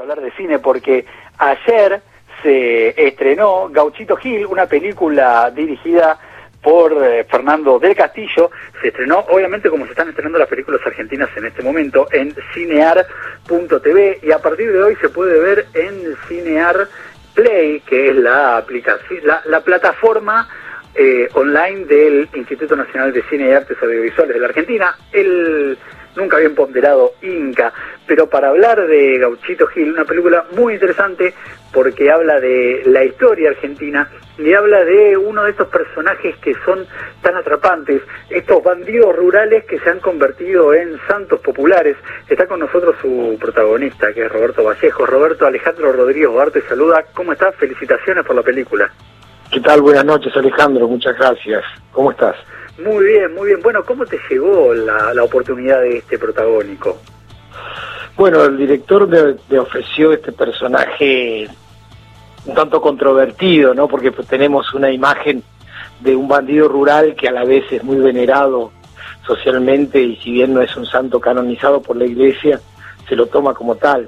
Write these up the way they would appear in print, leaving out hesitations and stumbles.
hablar de cine porque ayer se estrenó Gauchito Gil, una película dirigida por Fernando del Castillo. Se estrenó, obviamente, como se están estrenando las películas argentinas en este momento, en cinear.tv, y a partir de hoy se puede ver en Cinear Play, que es la aplicación, la plataforma online del Instituto Nacional de Cine y Artes Audiovisuales de la Argentina, el nunca bien ponderado Inca. Pero para hablar de Gauchito Gil, una película muy interesante porque habla de la historia argentina y habla de uno de estos personajes que son tan atrapantes, estos bandidos rurales que se han convertido en santos populares. Está con nosotros su protagonista, que es Roberto Vallejo. Roberto, Alejandro Rodríguez Bogar te saluda. ¿Cómo estás? Felicitaciones por la película. ¿Qué tal? Buenas noches, Alejandro. Muchas gracias. ¿Cómo estás? Muy bien, muy bien. Bueno, ¿cómo te llegó la oportunidad de este protagónico? Bueno, el director me ofreció este personaje un tanto controvertido, ¿no? Porque pues, tenemos una imagen de un bandido rural que a la vez es muy venerado socialmente y si bien no es un santo canonizado por la iglesia, se lo toma como tal.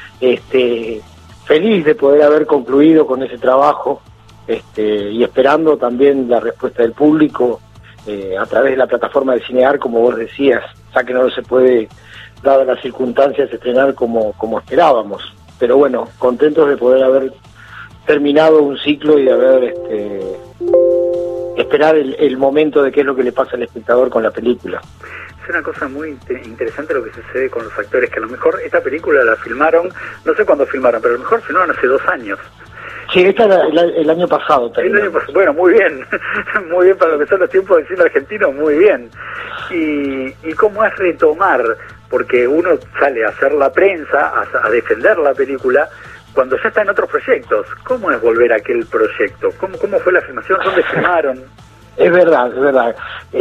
Feliz de poder haber concluido con ese trabajo y esperando también la respuesta del público a través de la plataforma de Cinear, como vos decías, ya que no se puede, dadas las circunstancias, estrenar como esperábamos. Pero bueno, contentos de poder haber terminado un ciclo y de haber esperar el momento de qué es lo que le pasa al espectador con la película. Es una cosa muy interesante lo que sucede con los actores, que a lo mejor esta película la filmaron, no sé cuándo filmaron, pero a lo mejor filmaron hace 2 años. Sí, esta era el año pasado. El año pasado. Bueno, muy bien, muy bien para lo que son los tiempos del cine argentino, muy bien. ¿Y cómo es retomar? Porque uno sale a hacer la prensa, a defender la película, cuando ya está en otros proyectos. ¿Cómo es volver a aquel proyecto? ¿Cómo fue la filmación? ¿Dónde filmaron? Es verdad, es verdad.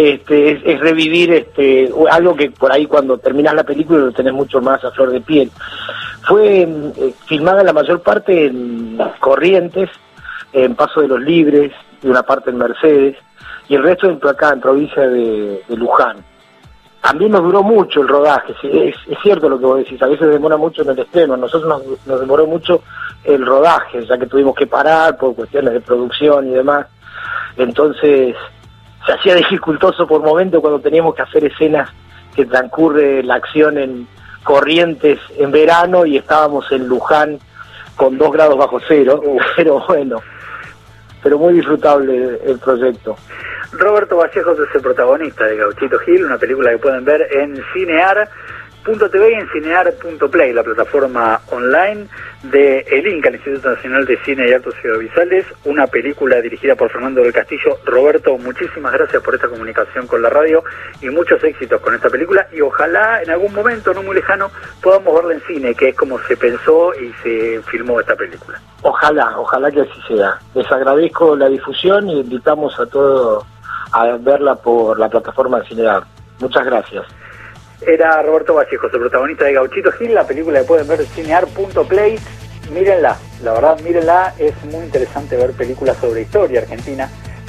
Es revivir algo que por ahí cuando terminas la película lo tenés mucho más a flor de piel. Fue filmada la mayor parte en Corrientes, en Paso de los Libres, y una parte en Mercedes, y el resto acá en provincia de Luján. También nos duró mucho el rodaje, ¿sí? Es cierto lo que vos decís, a veces demora mucho en el estreno, a nosotros nos demoró mucho el rodaje, ya que tuvimos que parar por cuestiones de producción y demás. Entonces se hacía dificultoso por momentos cuando teníamos que hacer escenas que transcurre la acción en Corrientes en verano y estábamos en Luján con 2 grados bajo cero, pero bueno, pero muy disfrutable el proyecto. Roberto Vallejo es el protagonista de Gauchito Gil, una película que pueden ver en cinear.tv y en cinear.play, la plataforma online de el Inca, el Instituto Nacional de Cine y Artes Audiovisuales, una película dirigida por Fernando del Castillo. Roberto, muchísimas gracias por esta comunicación con la radio y muchos éxitos con esta película, y ojalá en algún momento no muy lejano podamos verla en cine, que es como se pensó y se filmó esta película. Ojalá que así sea. Les agradezco la difusión y invitamos a todos a verla por la plataforma de Cinear. Muchas gracias. Era Roberto Vallejo, el protagonista de Gauchito Gil, la película que pueden ver en cinear.play. Mírenla, la verdad, mírenla, es muy interesante ver películas sobre historia argentina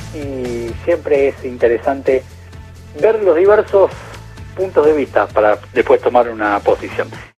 y siempre es interesante ver los diversos puntos de vista para después tomar una posición.